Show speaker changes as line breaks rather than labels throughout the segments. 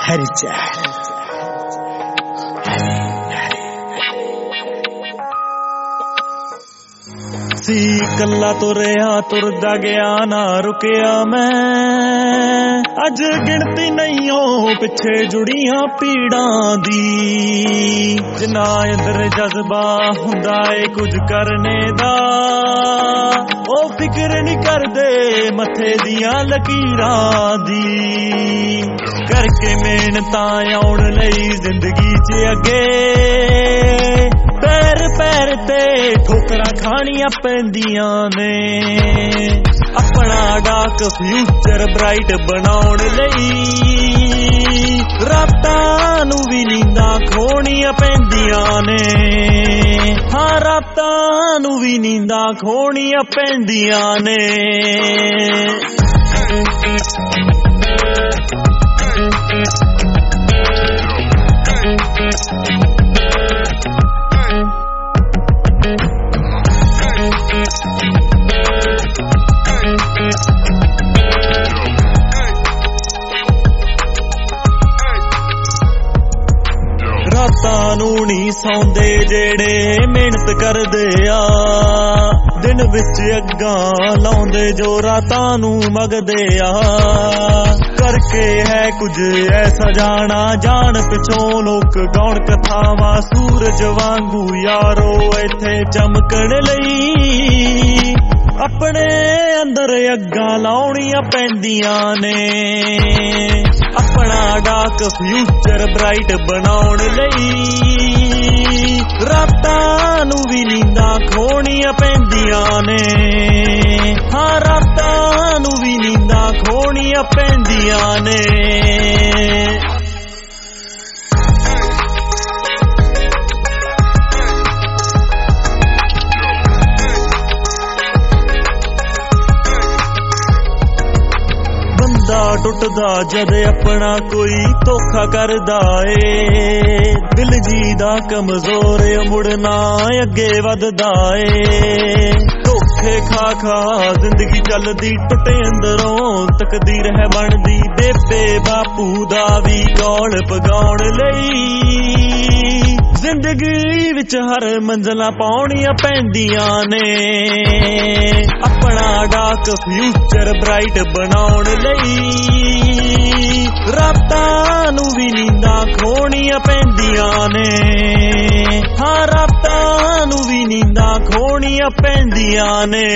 ਸੀ ਕੱਲਾ ਤੁਰਿਆ ਤੁਰਦਾ ਗਿਆ ਨਾ ਰੁਕਿਆ ਮੈਂ ਅੱਜ ਗਿਣਤੀ ਨਹੀਂ ਓ ਪਿੱਛੇ ਜੁੜੀਆਂ ਪੀੜਾਂ ਦੀ ਜਿੰਨਾ ਅੰਦਰ ਜਜ਼ਬਾ ਹੁੰਦਾ ਏ ਕੁਝ ਕਰਨੇ ਦਾ ਉਹ ਫਿਕਰ ਨਹੀਂ ਕਰਦੇ ਮੱਥੇ ਦੀਆਂ ਲਕੀਰਾਂ ਦੀ ਕਰਕੇ ਮਿਹਨਤਾਂ ਆਉਣ ਲਈ ਜ਼ਿੰਦਗੀ 'ਚ ਅੱਗੇ ਪੈਰ ਪੈਰ ਤੇ ਠੋਕਰਾਂ ਖਾਣੀਆਂ ਪੈਂਦੀਆਂ ਨੇ ਆਪਣਾ ਡਾਰਕ ਫਿਊਚਰ ਬ੍ਰਾਈਟ ਬਣਾਉਣ ਲਈ ਰਾਤਾਂ ਨੂੰ ਵੀ ਨੀਂਦਾਂ ਖੋਣੀਆਂ ਪੈਂਦੀਆਂ ਨੇ ਹਾਂ ਰਾਤਾਂ ਨੂੰ ਵੀ ਨੀਂਦਾਂ ਖੋਣੀਆਂ ਪੈਂਦੀਆਂ ਨੇ ਰਾਤਾਂ ਨੂੰ ਨੀ ਸੌਂਦੇ ਜਿਹੜੇ ਮਿਹਨਤ ਕਰਦੇ ਆ ਦਿਨ ਵਿੱਚ ਅੱਗਾਂ ਲਾਉਂਦੇ ਜੋ ਰਾਤਾਂ ਨੂੰ ਮਗਦੇ ਆ ਕਰਕੇ ਹੈ ਕੁਝ ਐਸਾ ਜਾਣਾ ਜਾਣ ਪਿਛੋਂ ਲੋਕ ਗਾਉਣ ਕਥਾਵਾਂ ਸੂਰਜ ਵਾਂਗੂ ਯਾਰੋ ਇੱਥੇ ਚਮਕਣ ਲਈ ਆਪਣੇ ਅੰਦਰ ਅੱਗਾਂ ਲਾਉਣੀਆਂ ਪੈਂਦੀਆਂ ਨੇ ਆਪਣਾ ਡਾਰਕ ਫਿਊਚਰ ਬ੍ਰਾਈਟ ਬਣਾਉਣ ਲਈ ਰਾਤਾਂ ਨੂੰ ਵੀ ਨੀਂਦਾਂ ਖੋਣੀਆਂ ਪੈਂਦੀਆਂ ਨੇ ਹਾਂ ਰਾਤਾਂ ਨੂੰ ਵੀ ਨੀਂਦਾਂ ਖੋਣੀਆਂ ਪੈਂਦੀਆਂ ਨੇ ਟੁੱਟਦਾ ਜਦ ਆਪਣਾ ਕੋਈ ਧੋਖਾ ਕਰਦਾ ਏ ਦਿਲ ਜੀ ਦਾ ਕਮਜ਼ੋਰ ਮੁੜਨਾ ਅੱਗੇ ਵੱਧਦਾ ਏ ਧੋਖੇ ਖਾ ਖਾ ਜ਼ਿੰਦਗੀ ਚੱਲਦੀ ਟੁੱਟੇ ਅੰਦਰੋਂ ਤਕਦੀਰ ਹੈ ਬਣਦੀ ਬੇਬੇ ਬਾਪੂ ਦਾ ਵੀ ਗੌਲ ਪਗਾਉਣ ਲਈ ਜ਼ਿੰਦਗੀ ਵਿੱਚ ਹਰ ਮੰਜ਼ਲਾਂ ਪਾਉਣੀਆਂ ਪੈਂਦੀਆਂ ਨੇ ਆਪਣਾ ਡਾਰਕ ਫਿਊਚਰ ਬ੍ਰਾਈਟ ਬਣਾਉਣ ਲਈ ਰਾਤਾਂ ਨੂੰ ਵੀ ਨੀਂਦਾਂ ਖੋਣੀਆਂ ਪੈਂਦੀਆਂ ਨੇ ਹਾਂ ਰਾਤਾਂ ਨੂੰ ਵੀ ਨੀਂਦਾਂ ਖੋਣੀਆਂ ਪੈਂਦੀਆਂ ਨੇ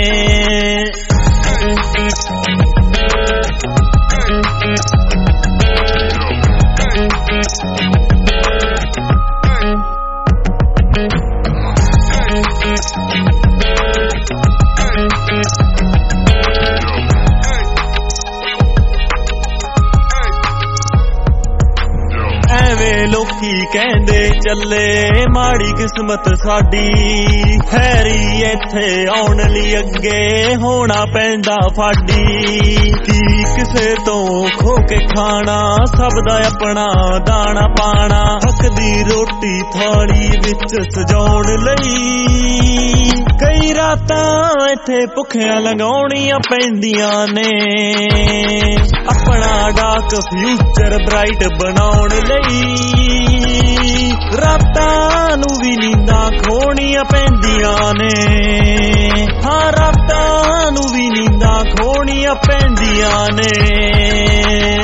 ਲੋਕੀ ਕਹਿੰਦੇ ਚੱਲੇ ਮਾੜੀ ਕਿਸਮਤ ਸਾਡੀ ਹੈਰੀ ਇੱਥੇ ਆਉਣ ਲਈ ਅੱਗੇ ਹੋਣਾ ਪੈਂਦਾ ਫਾਡੀ ਕੀ ਕਿਸੇ ਤੋਂ ਖੋ ਕੇ ਖਾਣਾ ਸਭ ਦਾ ਆਪਣਾ ਦਾਣਾ ਪਾਣਾ ਹੱਕ ਦੀ ਰੋਟੀ ਥਾਲੀ ਵਿੱਚ ਸਜਾਉਣ ਲਈ ਕਈ ਰਾਤਾਂ ਇੱਥੇ ਭੁੱਖਿਆਂ ਲੰਘਾਉਣੀਆਂ ਪੈਂਦੀਆਂ ਨੇ ਆਪਣਾ ਡਾਰਕ ਫਿਊਚਰ ਬ੍ਰਾਈਟ ਬਣਾਉਣ ਲਈ ਰਾਤਾਂ ਨੂੰ ਵੀ ਨੀਂਦਾਂ ਖੋਣੀਆਂ ਪੈਂਦੀਆਂ ਨੇ ਹਾਂ ਰਾਤਾਂ ਨੂੰ ਵੀ ਨੀਂਦਾਂ ਖੋਣੀਆਂ ਪੈਂਦੀਆਂ ਨੇ